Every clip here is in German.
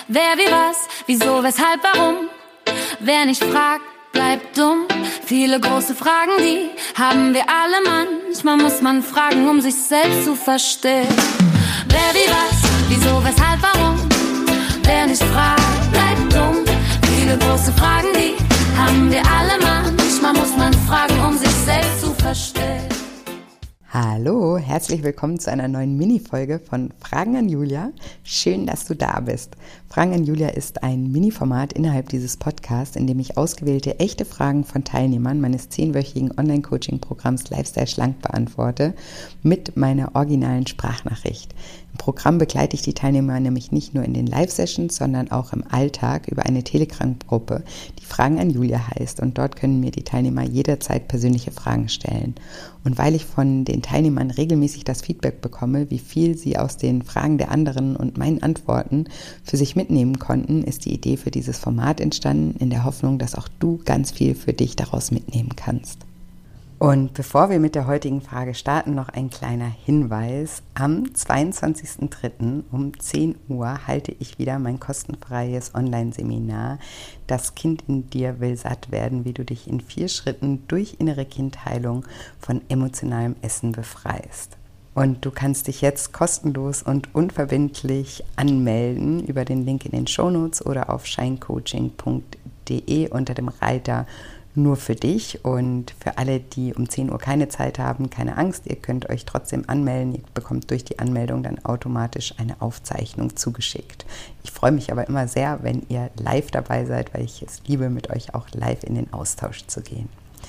Wer, wie, was, wieso, weshalb, warum? Wer nicht fragt, bleibt dumm. Viele große Fragen, die haben wir alle. Manchmal muss man fragen, um sich selbst zu verstehen. Wer, wie, was, wieso, weshalb, warum? Wer nicht fragt, bleibt dumm. Viele große Fragen, die haben wir alle. Manchmal muss man fragen, um sich selbst zu verstehen. Hallo, herzlich willkommen zu einer neuen Mini-Folge von Fragen an Julia. Schön, dass du da bist. Fragen an Julia ist ein Mini-Format innerhalb dieses Podcasts, in dem ich ausgewählte echte Fragen von Teilnehmern meines 10-wöchigen Online-Coaching-Programms Lifestyle Schlank beantworte mit meiner originalen Sprachnachricht. Im Programm begleite ich die Teilnehmer nämlich nicht nur in den Live-Sessions, sondern auch im Alltag über eine Telegram-Gruppe, die Fragen an Julia heißt. Und dort können mir die Teilnehmer jederzeit persönliche Fragen stellen. Und weil ich von den Teilnehmern regelmäßig das Feedback bekomme, wie viel sie aus den Fragen der anderen und meinen Antworten für sich mitnehmen konnten, ist die Idee für dieses Format entstanden, in der Hoffnung, dass auch du ganz viel für dich daraus mitnehmen kannst. Und bevor wir mit der heutigen Frage starten, noch ein kleiner Hinweis. Am 22.03. um 10 Uhr halte ich wieder mein kostenfreies Online-Seminar Das Kind in dir will satt werden, wie du dich in 4 Schritten durch innere Kindheilung von emotionalem Essen befreist. Und du kannst dich jetzt kostenlos und unverbindlich anmelden über den Link in den Shownotes oder auf shinecoaching.de unter dem Reiter Nur für dich. Und für alle, die um 10 Uhr keine Zeit haben, keine Angst, ihr könnt euch trotzdem anmelden. Ihr bekommt durch die Anmeldung dann automatisch eine Aufzeichnung zugeschickt. Ich freue mich aber immer sehr, wenn ihr live dabei seid, weil ich es liebe, mit euch auch live in den Austausch zu gehen.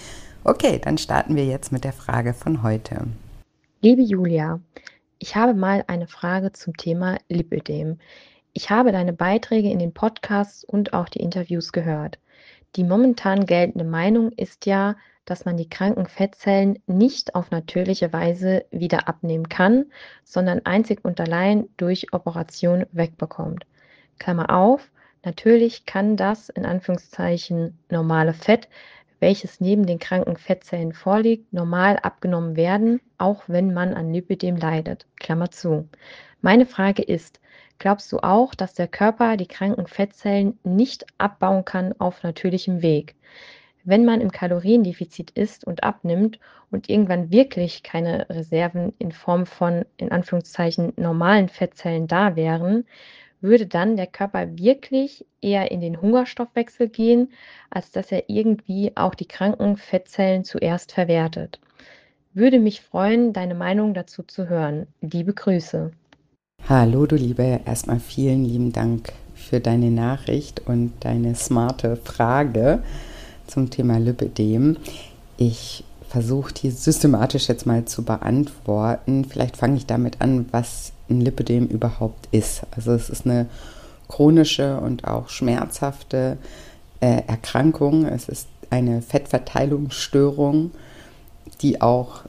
Okay, dann starten wir jetzt mit der Frage von heute. Liebe Julia, ich habe mal eine Frage zum Thema Lipödem. Ich habe deine Beiträge in den Podcasts und auch die Interviews gehört. Die momentan geltende Meinung ist ja, dass man die kranken Fettzellen nicht auf natürliche Weise wieder abnehmen kann, sondern einzig und allein durch Operation wegbekommt. Klammer auf, natürlich kann das in Anführungszeichen normale Fett, welches neben den kranken Fettzellen vorliegt, normal abgenommen werden, auch wenn man an Lipödem leidet. Klammer zu. Meine Frage ist, glaubst du auch, dass der Körper die kranken Fettzellen nicht abbauen kann auf natürlichem Weg? Wenn man im Kaloriendefizit ist und abnimmt und irgendwann wirklich keine Reserven in Form von, in Anführungszeichen, normalen Fettzellen da wären, würde dann der Körper wirklich eher in den Hungerstoffwechsel gehen, als dass er irgendwie auch die kranken Fettzellen zuerst verwertet. Würde mich freuen, deine Meinung dazu zu hören. Liebe Grüße. Hallo du Liebe, erstmal vielen lieben Dank für deine Nachricht und deine smarte Frage zum Thema Lipödem. Ich versuche die systematisch jetzt mal zu beantworten. Vielleicht fange ich damit an, was ein Lipödem überhaupt ist. Also es ist eine chronische und auch schmerzhafte Erkrankung. Es ist eine Fettverteilungsstörung, die auch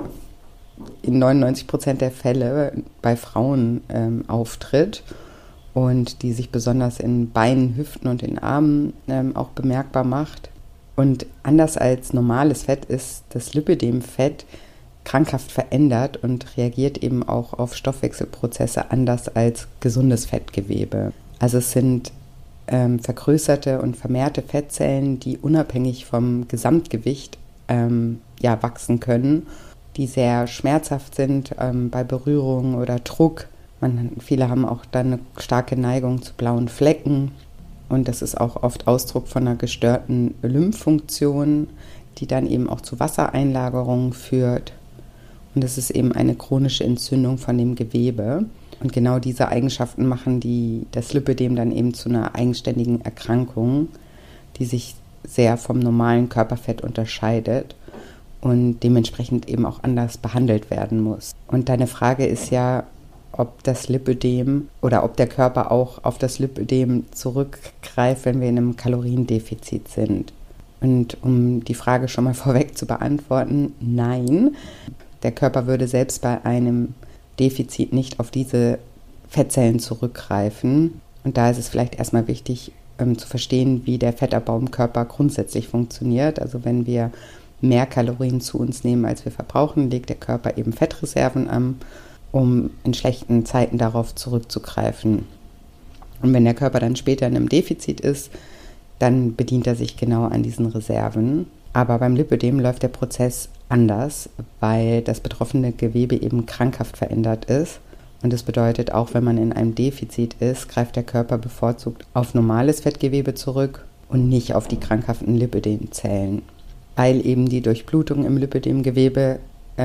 in 99% der Fälle bei Frauen auftritt und die sich besonders in Beinen, Hüften und in Armen auch bemerkbar macht. Und anders als normales Fett ist das Lipödem-Fett krankhaft verändert und reagiert eben auch auf Stoffwechselprozesse anders als gesundes Fettgewebe. Also es sind vergrößerte und vermehrte Fettzellen, die unabhängig vom Gesamtgewicht wachsen können, die sehr schmerzhaft sind bei Berührung oder Druck. Viele haben auch dann eine starke Neigung zu blauen Flecken. Und das ist auch oft Ausdruck von einer gestörten Lymphfunktion, die dann eben auch zu Wassereinlagerungen führt. Und das ist eben eine chronische Entzündung von dem Gewebe. Und genau diese Eigenschaften machen das Lipödem dann eben zu einer eigenständigen Erkrankung, die sich sehr vom normalen Körperfett unterscheidet und dementsprechend eben auch anders behandelt werden muss. Und deine Frage ist ja, ob das Lipödem oder ob der Körper auch auf das Lipödem zurückgreift, wenn wir in einem Kaloriendefizit sind. Und um die Frage schon mal vorweg zu beantworten, nein, der Körper würde selbst bei einem Defizit nicht auf diese Fettzellen zurückgreifen. Und da ist es vielleicht erstmal wichtig zu verstehen, wie der Fettabbau im Körper grundsätzlich funktioniert. Also wenn wir mehr Kalorien zu uns nehmen, als wir verbrauchen, legt der Körper eben Fettreserven an, um in schlechten Zeiten darauf zurückzugreifen. Und wenn der Körper dann später in einem Defizit ist, dann bedient er sich genau an diesen Reserven. Aber beim Lipödem läuft der Prozess anders, weil das betroffene Gewebe eben krankhaft verändert ist. Und das bedeutet, auch wenn man in einem Defizit ist, greift der Körper bevorzugt auf normales Fettgewebe zurück und nicht auf die krankhaften Lipödemzellen, weil eben die Durchblutung im Lipödemgewebe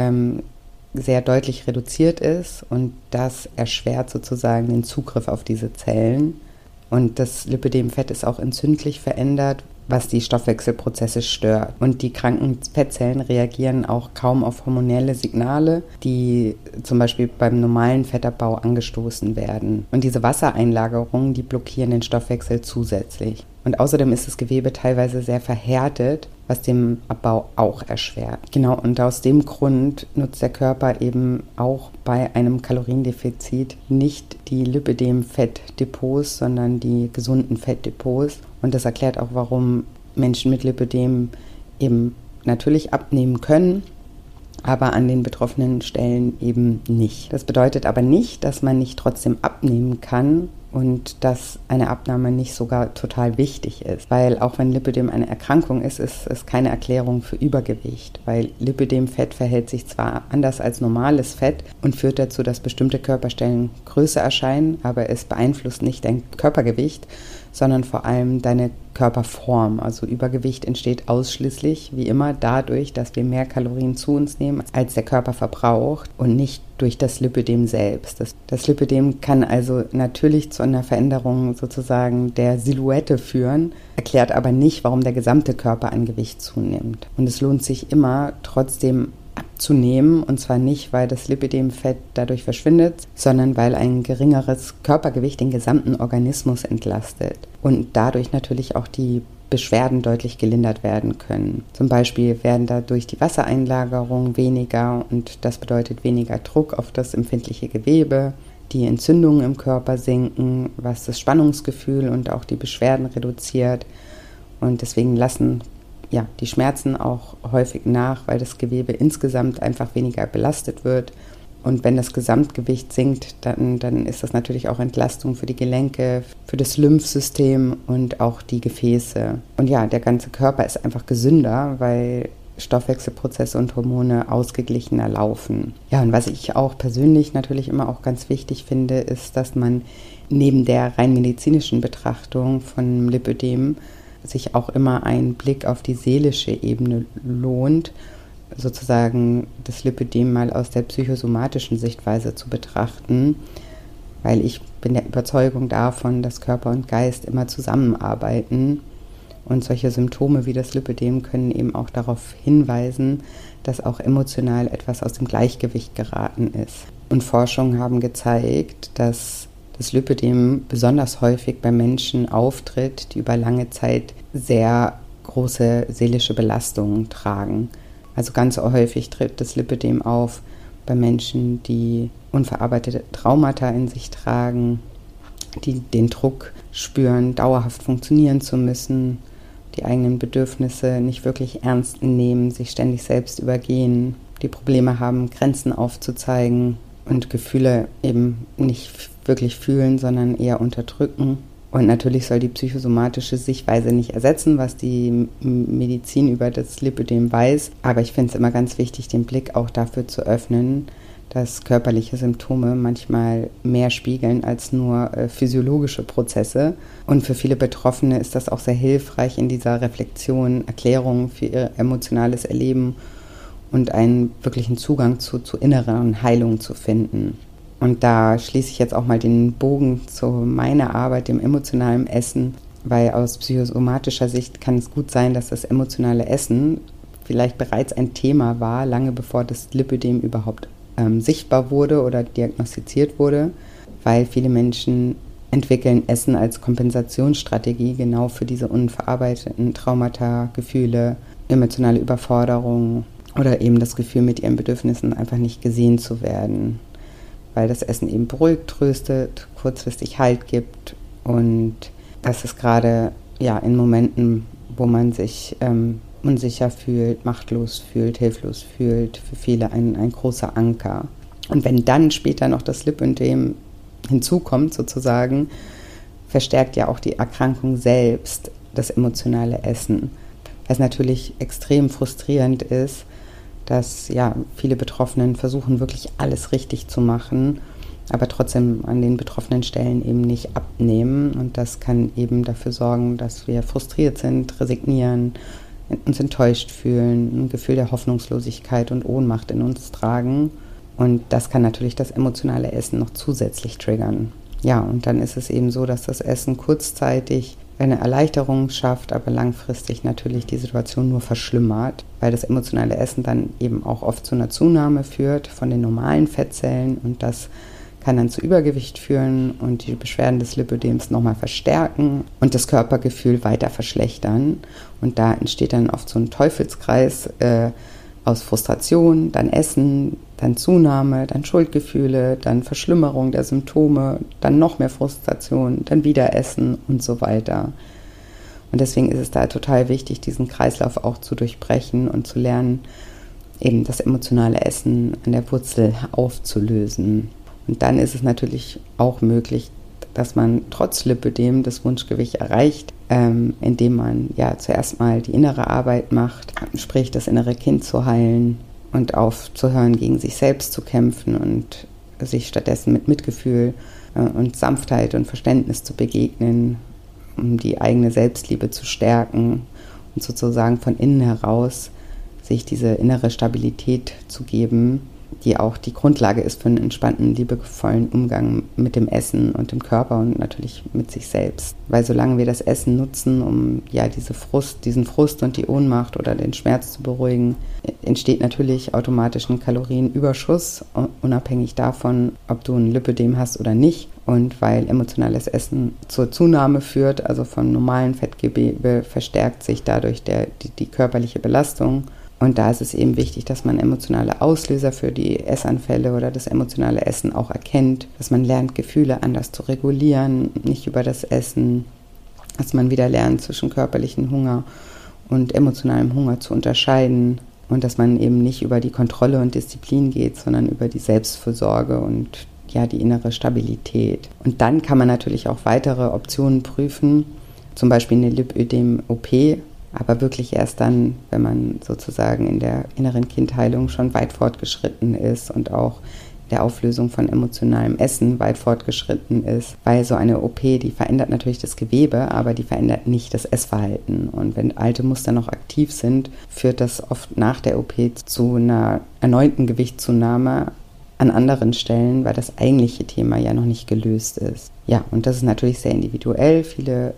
sehr deutlich reduziert ist und das erschwert sozusagen den Zugriff auf diese Zellen. Und das Lipödemfett ist auch entzündlich verändert, was die Stoffwechselprozesse stört. Und die kranken Fettzellen reagieren auch kaum auf hormonelle Signale, die zum Beispiel beim normalen Fettabbau angestoßen werden. Und diese Wassereinlagerungen, die blockieren den Stoffwechsel zusätzlich. Und außerdem ist das Gewebe teilweise sehr verhärtet, was den Abbau auch erschwert. Genau, und aus dem Grund nutzt der Körper eben auch bei einem Kaloriendefizit nicht die Lipödem-Fettdepots, sondern die gesunden Fettdepots. Und das erklärt auch, warum Menschen mit Lipödem eben natürlich abnehmen können, aber an den betroffenen Stellen eben nicht. Das bedeutet aber nicht, dass man nicht trotzdem abnehmen kann und dass eine Abnahme nicht sogar total wichtig ist. Weil auch wenn Lipödem eine Erkrankung ist, ist es keine Erklärung für Übergewicht. Weil Lipödemfett verhält sich zwar anders als normales Fett und führt dazu, dass bestimmte Körperstellen größer erscheinen, aber es beeinflusst nicht dein Körpergewicht, sondern vor allem deine Körperform. Also Übergewicht entsteht ausschließlich, wie immer, dadurch, dass wir mehr Kalorien zu uns nehmen, als der Körper verbraucht und nicht durch das Lipödem selbst. Das Lipödem kann also natürlich zu einer Veränderung sozusagen der Silhouette führen, erklärt aber nicht, warum der gesamte Körper an Gewicht zunimmt. Und es lohnt sich immer, trotzdem abzunehmen, und zwar nicht, weil das Lipödemfett dadurch verschwindet, sondern weil ein geringeres Körpergewicht den gesamten Organismus entlastet und dadurch natürlich auch die Beschwerden deutlich gelindert werden können. Zum Beispiel werden dadurch die Wassereinlagerungen weniger und das bedeutet weniger Druck auf das empfindliche Gewebe. Die Entzündungen im Körper sinken, was das Spannungsgefühl und auch die Beschwerden reduziert. Und deswegen lassen die Schmerzen auch häufig nach, weil das Gewebe insgesamt einfach weniger belastet wird. Und wenn das Gesamtgewicht sinkt, dann ist das natürlich auch Entlastung für die Gelenke, für das Lymphsystem und auch die Gefäße. Und ja, der ganze Körper ist einfach gesünder, weil Stoffwechselprozesse und Hormone ausgeglichener laufen. Ja, und was ich auch persönlich natürlich immer auch ganz wichtig finde, ist, dass man neben der rein medizinischen Betrachtung von Lipödem sich auch immer ein Blick auf die seelische Ebene lohnt, sozusagen das Lipödem mal aus der psychosomatischen Sichtweise zu betrachten, weil ich bin der Überzeugung davon, dass Körper und Geist immer zusammenarbeiten und solche Symptome wie das Lipödem können eben auch darauf hinweisen, dass auch emotional etwas aus dem Gleichgewicht geraten ist. Und Forschungen haben gezeigt, dass das Lipödem besonders häufig bei Menschen auftritt, die über lange Zeit sehr große seelische Belastungen tragen. Also ganz häufig tritt das Lipödem auf bei Menschen, die unverarbeitete Traumata in sich tragen, die den Druck spüren, dauerhaft funktionieren zu müssen, die eigenen Bedürfnisse nicht wirklich ernst nehmen, sich ständig selbst übergehen, die Probleme haben, Grenzen aufzuzeigen und Gefühle eben nicht wirklich fühlen, sondern eher unterdrücken. Und natürlich soll die psychosomatische Sichtweise nicht ersetzen, was die Medizin über das Lipödem weiß. Aber ich finde es immer ganz wichtig, den Blick auch dafür zu öffnen, dass körperliche Symptome manchmal mehr spiegeln als nur physiologische Prozesse. Und für viele Betroffene ist das auch sehr hilfreich, in dieser Reflexion Erklärungen für ihr emotionales Erleben und einen wirklichen Zugang zu inneren Heilung zu finden. Und da schließe ich jetzt auch mal den Bogen zu meiner Arbeit, dem emotionalen Essen, weil aus psychosomatischer Sicht kann es gut sein, dass das emotionale Essen vielleicht bereits ein Thema war, lange bevor das Lipödem überhaupt sichtbar wurde oder diagnostiziert wurde, weil viele Menschen entwickeln Essen als Kompensationsstrategie genau für diese unverarbeiteten Traumata, Gefühle, emotionale Überforderung oder eben das Gefühl, mit ihren Bedürfnissen einfach nicht gesehen zu werden. Weil das Essen eben beruhigt, tröstet, kurzfristig Halt gibt und das ist gerade in Momenten, wo man sich unsicher fühlt, machtlos fühlt, hilflos fühlt, für viele ein großer Anker. Und wenn dann später noch das Lipödem hinzukommt sozusagen, verstärkt ja auch die Erkrankung selbst, das emotionale Essen. Was natürlich extrem frustrierend ist, dass ja viele Betroffenen versuchen, wirklich alles richtig zu machen, aber trotzdem an den betroffenen Stellen eben nicht abnehmen. Und das kann eben dafür sorgen, dass wir frustriert sind, resignieren, uns enttäuscht fühlen, ein Gefühl der Hoffnungslosigkeit und Ohnmacht in uns tragen. Und das kann natürlich das emotionale Essen noch zusätzlich triggern. Ja, und dann ist es eben so, dass das Essen kurzzeitig eine Erleichterung schafft, aber langfristig natürlich die Situation nur verschlimmert, weil das emotionale Essen dann eben auch oft zu einer Zunahme führt von den normalen Fettzellen und das kann dann zu Übergewicht führen und die Beschwerden des Lipödems nochmal verstärken und das Körpergefühl weiter verschlechtern. Und da entsteht dann oft so ein Teufelskreis aus Frustration, dann Essen, dann Zunahme, dann Schuldgefühle, dann Verschlimmerung der Symptome, dann noch mehr Frustration, dann wieder Essen und so weiter. Und deswegen ist es da total wichtig, diesen Kreislauf auch zu durchbrechen und zu lernen, eben das emotionale Essen an der Wurzel aufzulösen. Und dann ist es natürlich auch möglich, dass man trotz Lipödem das Wunschgewicht erreicht, indem man ja zuerst mal die innere Arbeit macht, sprich das innere Kind zu heilen und aufzuhören, gegen sich selbst zu kämpfen und sich stattdessen mit Mitgefühl und Sanftheit und Verständnis zu begegnen, um die eigene Selbstliebe zu stärken und sozusagen von innen heraus sich diese innere Stabilität zu geben, die auch die Grundlage ist für einen entspannten, liebevollen Umgang mit dem Essen und dem Körper und natürlich mit sich selbst. Weil solange wir das Essen nutzen, um ja diesen Frust und die Ohnmacht oder den Schmerz zu beruhigen, entsteht natürlich automatisch ein Kalorienüberschuss, unabhängig davon, ob du ein Lipödem hast oder nicht. Und weil emotionales Essen zur Zunahme führt, also vom normalen Fettgewebe, verstärkt sich dadurch die körperliche Belastung. Und da ist es eben wichtig, dass man emotionale Auslöser für die Essanfälle oder das emotionale Essen auch erkennt, dass man lernt, Gefühle anders zu regulieren, nicht über das Essen, dass man wieder lernt, zwischen körperlichem Hunger und emotionalem Hunger zu unterscheiden und dass man eben nicht über die Kontrolle und Disziplin geht, sondern über die Selbstfürsorge und ja, die innere Stabilität. Und dann kann man natürlich auch weitere Optionen prüfen, zum Beispiel eine Lipödem-OP, aber wirklich erst dann, wenn man sozusagen in der inneren Kindheilung schon weit fortgeschritten ist und auch in der Auflösung von emotionalem Essen weit fortgeschritten ist. Weil so eine OP, die verändert natürlich das Gewebe, aber die verändert nicht das Essverhalten. Und wenn alte Muster noch aktiv sind, führt das oft nach der OP zu einer erneuten Gewichtszunahme an anderen Stellen, weil das eigentliche Thema ja noch nicht gelöst ist. Ja, und das ist natürlich sehr individuell. Viele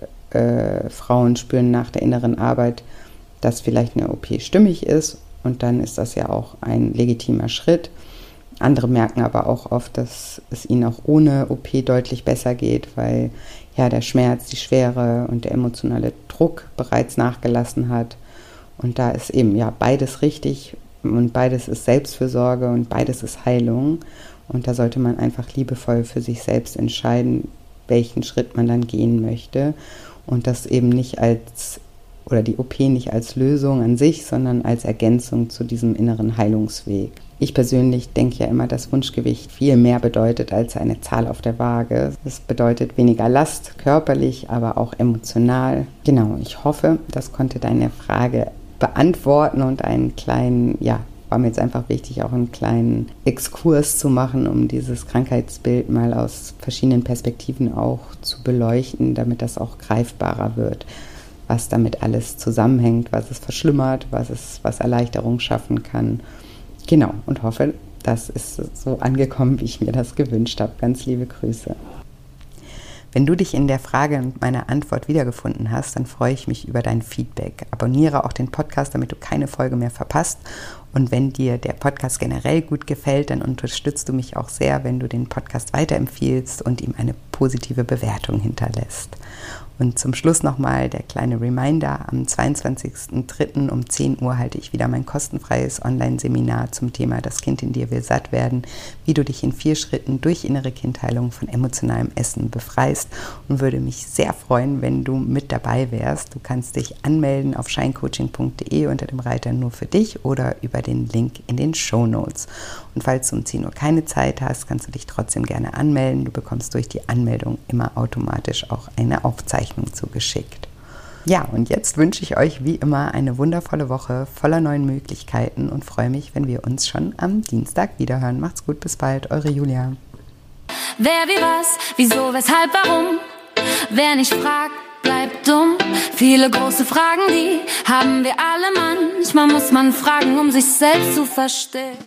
Frauen spüren nach der inneren Arbeit, dass vielleicht eine OP stimmig ist und dann ist das ja auch ein legitimer Schritt. Andere merken aber auch oft, dass es ihnen auch ohne OP deutlich besser geht, weil ja der Schmerz, die Schwere und der emotionale Druck bereits nachgelassen hat. Und da ist eben ja beides richtig und beides ist Selbstfürsorge und beides ist Heilung. Und da sollte man einfach liebevoll für sich selbst entscheiden, welchen Schritt man dann gehen möchte. Und das eben nicht die OP nicht als Lösung an sich, sondern als Ergänzung zu diesem inneren Heilungsweg. Ich persönlich denke ja immer, dass Wunschgewicht viel mehr bedeutet als eine Zahl auf der Waage. Es bedeutet weniger Last, körperlich, aber auch emotional. Genau, ich hoffe, das konnte deine Frage beantworten und einen kleinen, war mir jetzt einfach wichtig, auch einen kleinen Exkurs zu machen, um dieses Krankheitsbild mal aus verschiedenen Perspektiven auch zu beleuchten, damit das auch greifbarer wird, was damit alles zusammenhängt, was es verschlimmert, was Erleichterung schaffen kann. Genau, und hoffe, das ist so angekommen, wie ich mir das gewünscht habe. Ganz liebe Grüße. Wenn du dich in der Frage und meiner Antwort wiedergefunden hast, dann freue ich mich über dein Feedback. Abonniere auch den Podcast, damit du keine Folge mehr verpasst. Und wenn dir der Podcast generell gut gefällt, dann unterstützt du mich auch sehr, wenn du den Podcast weiterempfiehlst und ihm eine positive Bewertung hinterlässt. Und zum Schluss nochmal der kleine Reminder, am 22.03. um 10 Uhr halte ich wieder mein kostenfreies Online-Seminar zum Thema Das Kind in dir will satt werden, wie du dich in 4 Schritten durch innere Kindheilung von emotionalem Essen befreist und würde mich sehr freuen, wenn du mit dabei wärst. Du kannst dich anmelden auf shinecoaching.de unter dem Reiter nur für dich oder über über den Link in den Shownotes. Und falls du um 10 Uhr keine Zeit hast, kannst du dich trotzdem gerne anmelden. Du bekommst durch die Anmeldung immer automatisch auch eine Aufzeichnung zugeschickt. Ja, und jetzt wünsche ich euch wie immer eine wundervolle Woche voller neuen Möglichkeiten und freue mich, wenn wir uns schon am Dienstag wiederhören. Macht's gut, bis bald, eure Julia. Wer, wie, was, wieso, weshalb, warum? Wer nicht fragt, bleibt dumm. Viele große Fragen, die haben wir alle manchmal muss man fragen, um sich selbst zu verstehen.